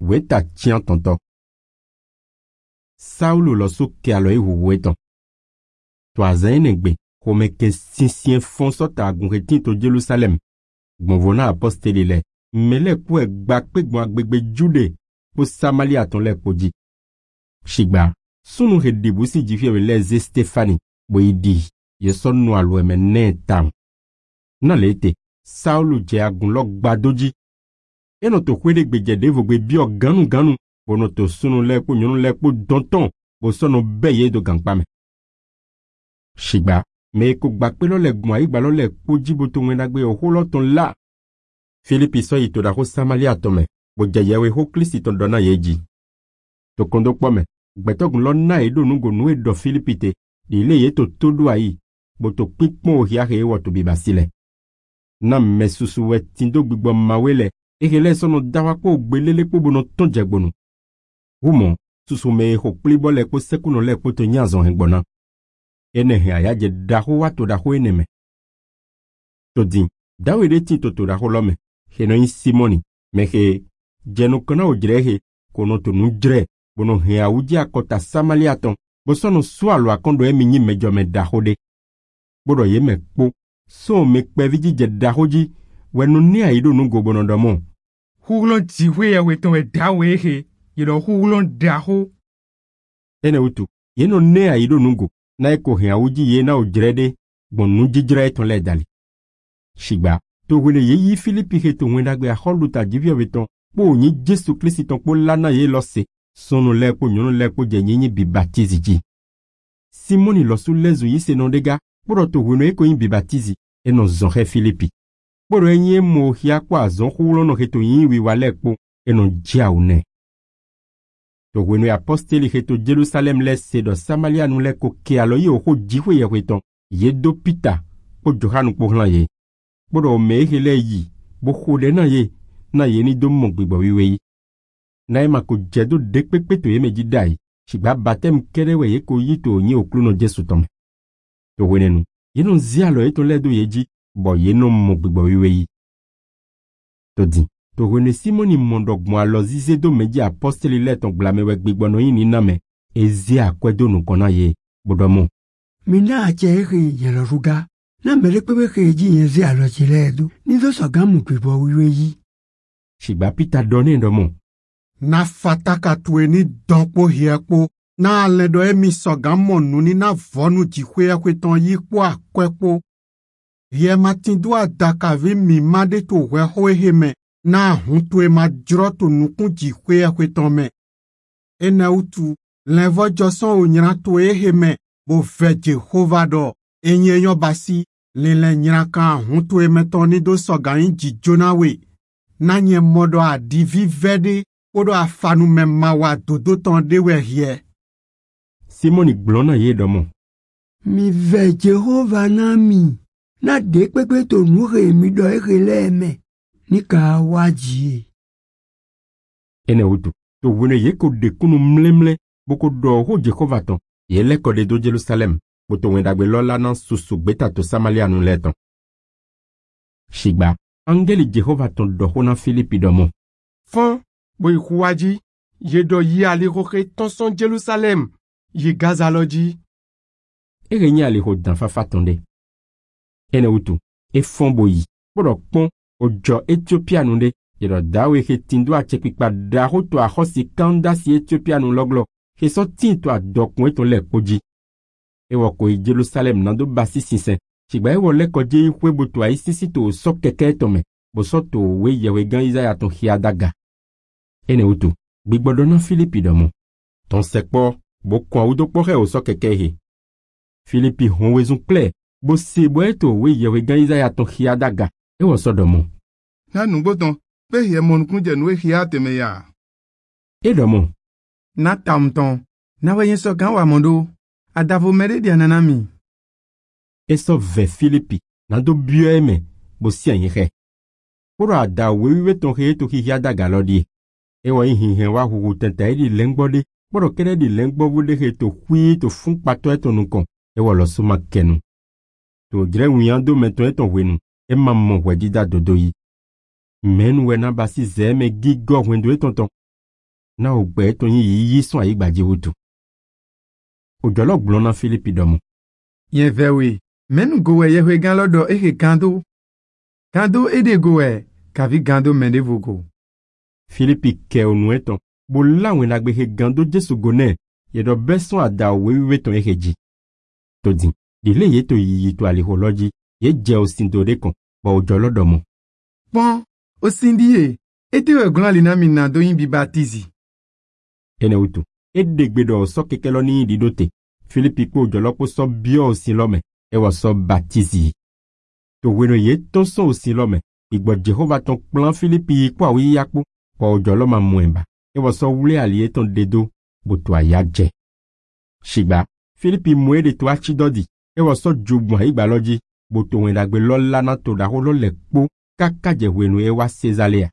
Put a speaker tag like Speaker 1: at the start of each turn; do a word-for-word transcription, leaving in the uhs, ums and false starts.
Speaker 1: weta tien tonto. Saulo lo so ke alo ihu weton. Toazen negbe, kome ke sinsien fonso ta agunretin to Jerusalem. Gbonvona aposteli le, mele kwe gbakpe gwa gbegbe jude, po Samalia ton le koji. Shigba, sunu redibusi jifye le Stefani, bo idi, ye son no alwe men ne tam. Nan lete, Saulo je agun lok badoji. Eno to kwede gbeje devo gbe bio ganu ganu, bono to sunu le po nyonu le po donton, bo sono beye do gangpame. Shigba, me ko gbakpe lo le gwa igba lo le po jibo to wenagbe o holo ton la. Filipi so ito da ho Samalia tome, bo jayewe ho klisi ton dona yeji. To kondo pome, gbetogun lo na edo nungo nue do Filipi te, di le ye to todo ayi, bo to pikpon o hiake ewa to bibasile. Na me susu we tindo gbigbo mawele, ekele sono dawa ko gbelele po bono ton jegbonu. Humo, susu me ho plibo le ko sekuno le ko to nyazon hengbona. Ene he ayaje daho wato daho eneme. To din, dawe de ti to to daho lome, he no in simoni, me he, jeno kona o jrehe, kono to nu jre, bono he auji akota Samalia ton, bo sono swalo akondo emi nyi mejo me daho de. Bodo ye me po, so me kpeviji je daho ji, wenu ni aido nu gobono domo.
Speaker 2: Hulon jiwe ya weton e dawe he, yedo hulon daho.
Speaker 1: Ene utu, ye no ne aido nungo, na eko he auji ye na o jrede, bon nu jijre ton le dali. Shigba, to wene ye yi Filipi he to wendagbe a holuta jivyo weton, po nyi Jesu Kristi ton po lana ye lose, sono le po nyono le po je nyi bi baptizi ji. Simoni lo su lezu yi se non dega, poro to wene eko yin bi baptizi, e non zonre Filipi. Poro enye mo hia kwa zon hulo no he to yin wi wale po, e non jia une. To wene aposteli he to Jerusalem le se do Samalia nu le ko ke alo ye ho jiwe ye weton, ye do pita, po johanu po hlan ye. Poro me he le yi, bo hode na ye, na ye ni do mo gbigbo wiwe yi. Na ema ko jedo dekpekpe to ye meji dai, shigba batem kerewe ye ko yi to nyi okluno Jesu tome. To wene nu, ye non zi alo ye to le do ye ji, bo ye non mo gbigbo wiwe yi. To di, to wene Simoni mondok mo alo zize do meji aposteli le ton glamewe gbigbo no yi ni name, e zi akwedo nu kona ye, bodomo.
Speaker 3: Mina ache eke yelo ruga, na melekpewe ke ji ye zi alo chiledu, ni do so gamu gbigbo wiwe yi.
Speaker 1: Shigba pita done ndomo.
Speaker 2: Na fataka tueni donpo hiekpo, na aledo emi sogamo nuni na vonu jikwe ya kweton yi kwa kwepo. Ye matindu adaka vi mi made to we hoe heme, na huntu e majroto nukun jikwe ya kweton me. Ene utu, lenvo joson unyranto e heme, bo ve Jehova do, enye yon basi, lele nyranka huntu e metoni do sogayin jijonawe. Na nye modo a divi vede, odo afanu me mawa dodo ton dewe hie.
Speaker 1: Simoni glona ye domo.
Speaker 3: Mi ve Jehova na mi, na dekpekpe to nuhe mi do eke leme, ni ka waji.
Speaker 1: Ene utu, to wene ye ko dekunu mlemle, boko do ho Jehova ton, ye le kode do Jerusalem, boto wendagbe lola nan susu beta to Samalia nu leton. Shigba, angeli Jehova ton do ho nan Filipi domo.
Speaker 2: Fon, boy kuwaji, ye do yi ale roke ton son Jerusalem, ye gazaloji.
Speaker 1: E renye ale ho dan fafa tonde. Ene utu, e fon boyi, bodo pon, o jo Ethiopia nunde, ye do dawe he tindo a chekpikpa da ho to a hosi kanda si Ethiopia nun loglo, he so tin to a dokwe ton le poji. E wako i Jerusalem nando basi sinsen, chigba e wole koje i kwebo to a isisi to so keke tome, bo so to we yewe gan Isaiah ton hiadaga. Ene utu, bigbodo nan Filipi domo. Ton sekpo, bo kwa udo pore o so keke he. Filipi honwezun kle, bo sebo eto we yewe gan Isaiah ton hiadaga, e wo so domo.
Speaker 4: Na nungboton, pe ye monkunje nwe hiate me ya.
Speaker 1: E domo.
Speaker 5: Na tamton, na we yenso gan wa mondo, adavo mere di ananami.
Speaker 1: E so ve Filipi, nando bio eme, bo sian yere. Poro ada we we ton he to hiadaga lodi. E wa yin hen wa hu tenta e di lengbode, poro kere di lengbo wude he to hui to fun pato e ton nkon, e wa lo suma kenu. To gre wiyando meton e ton wenu, e mamon wedida dodo yi. Men we na basi zeme gigo wendo e tonton. na ogbe to yin yi yi sun ayi gbaji wutu. Ojolo glona Philippi domo.
Speaker 5: Yen vewe, menu gowe yewe gan lodo eke gando. Gando ede gowe, kavi gando mende vogo.
Speaker 1: Philippi ke onu eton, bo lawen agbe he gando Jesu gone, ye do beson ada wewe ton ekeji. To din, dile ye to yi to aliholoji, ye je osindo rekon, ba ojolo domo.
Speaker 5: Bon, osindiye, ete we glon lina mina do yin bi baptizi.
Speaker 1: Ene utu, edegbe do so kekelo ni didote. Philippi ko ojolo so bio osin lome, e wa so baptizi. To weno ye ton so osin lome, igbo Jehova ton plan Philippi kwa wi yakpo, kwa ojolo ma mwemba, e wa so wule aliye ton dedo, boto ayaje. Shigba, Philippi mwede to achidodi, e wa so jubwa igba loji, boto wendagbe lola na to da holo lekpo, kaka je weno e wa sezalea.